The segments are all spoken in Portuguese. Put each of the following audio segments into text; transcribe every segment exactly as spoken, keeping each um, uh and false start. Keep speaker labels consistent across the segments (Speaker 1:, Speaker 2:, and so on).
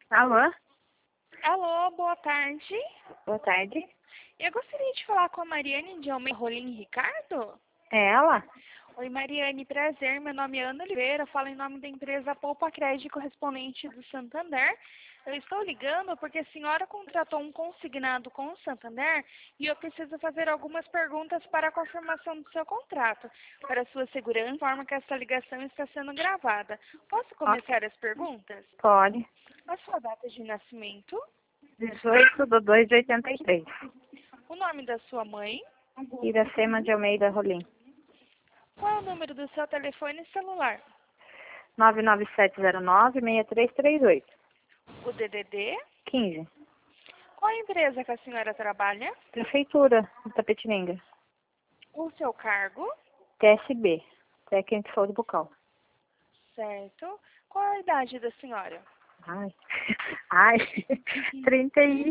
Speaker 1: Alô?
Speaker 2: Alô, boa tarde.
Speaker 1: Boa tarde.
Speaker 2: Eu gostaria de falar com a Mariane de Almeida Rolim Ricardo.
Speaker 1: É ela?
Speaker 2: Oi, Mariane, prazer. Meu nome é Ana Oliveira, falo em nome da empresa Poupa Crédito correspondente do Santander. Eu estou ligando porque a senhora contratou um consignado com o Santander e eu preciso fazer algumas perguntas para a confirmação do seu contrato. Para sua segurança, informo que essa ligação está sendo gravada. Posso começar as perguntas?
Speaker 1: Pode.
Speaker 2: A sua data de nascimento,
Speaker 1: dezoito de dois de oitenta e três.
Speaker 2: o nome da sua mãe,
Speaker 1: Iracema de Almeida Rolim.
Speaker 2: qual é o número do seu telefone celular,
Speaker 1: nove nove sete zero nove, seis três três oito.
Speaker 2: o D D D,
Speaker 1: quinze.
Speaker 2: qual a empresa que a senhora trabalha,
Speaker 1: Prefeitura de Tapetininga.
Speaker 2: o seu cargo,
Speaker 1: T S B. Técnico de saúde bucal.
Speaker 2: certo? Qual a idade da senhora?
Speaker 1: Ai. Ai. trinta e...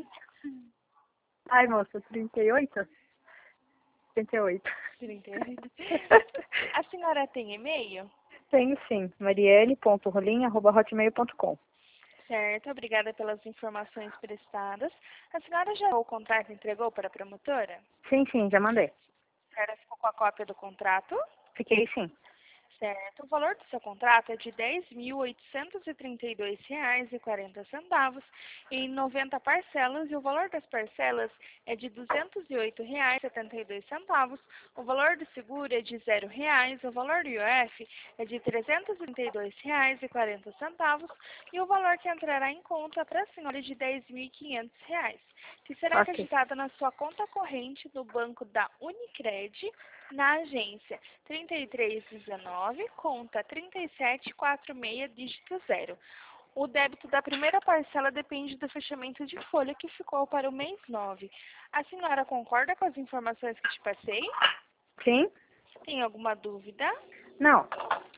Speaker 1: Ai, moça, trinta e oito? trinta e oito.
Speaker 2: trinta e oito. A senhora tem e-mail?
Speaker 1: Tenho sim. mariane ponto rolim arroba hotmail ponto com.
Speaker 2: Certo, obrigada pelas informações prestadas. A senhora já o contrato entregou para a promotora?
Speaker 1: Sim, sim, já mandei.
Speaker 2: A senhora ficou com a cópia do contrato?
Speaker 1: Fiquei sim.
Speaker 2: Certo. O valor do seu contrato é de dez mil oitocentos e trinta e dois reais e quarenta centavos em noventa parcelas e o valor das parcelas é de duzentos e oito reais e setenta e dois centavos. O valor do seguro é de zero reais, o valor do I O F é de trezentos e trinta e dois reais e quarenta centavos e o valor que entrará em conta para a senhora é de dez mil e quinhentos reais, que será
Speaker 1: Ok.
Speaker 2: acreditado na sua conta corrente do banco da Unicred, na agência trinta e três dezenove, conta trinta e sete quarenta e seis, dígito zero. O débito da primeira parcela depende do fechamento de folha que ficou para o mês nove. A senhora concorda com as informações que te passei?
Speaker 1: Sim?
Speaker 2: Tem alguma dúvida?
Speaker 1: Não.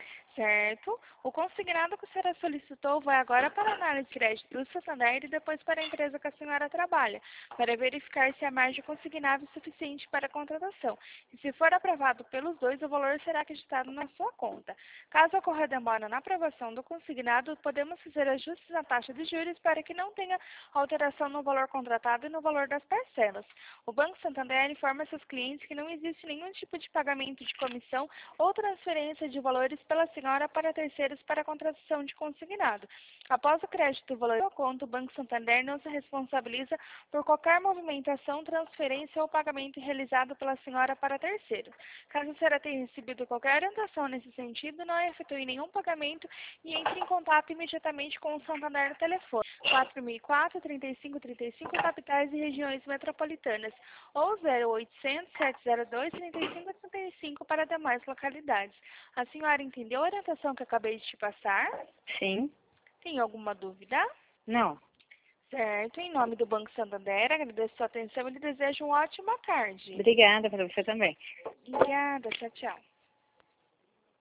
Speaker 2: Certo. O consignado que a senhora solicitou vai agora para a análise de crédito do Santander e depois para a empresa que a senhora trabalha, para verificar se a margem consignável é suficiente para a contratação. E se for aprovado pelos dois, o valor será acreditado na sua conta. Caso ocorra demora na aprovação do consignado, podemos fazer ajustes na taxa de juros para que não tenha alteração no valor contratado e no valor das parcelas. O Banco Santander informa seus clientes que não existe nenhum tipo de pagamento de comissão ou transferência de valores pela senhora para terceiros para a contratação de consignado. Após o crédito do valor da conta, o Banco Santander não se responsabiliza por qualquer movimentação, transferência ou pagamento realizado pela senhora para terceiros. Caso a senhora tenha recebido qualquer orientação nesse sentido, não efetue nenhum pagamento e entre em contato imediatamente com o Santander no telefone quatro mil e quatro, trinta e cinco trinta e cinco, capitais e regiões metropolitanas, ou zero oitocentos, sete zero dois, trinta e cinco trinta e cinco para demais localidades. A senhora entendeu a orientação que acabei de te passar?
Speaker 1: Sim?
Speaker 2: Tem alguma dúvida?
Speaker 1: Não.
Speaker 2: Certo. Em nome do Banco Santander, agradeço a sua atenção e lhe desejo uma ótima tarde.
Speaker 1: Obrigada para você também.
Speaker 2: Obrigada. Tchau, tchau.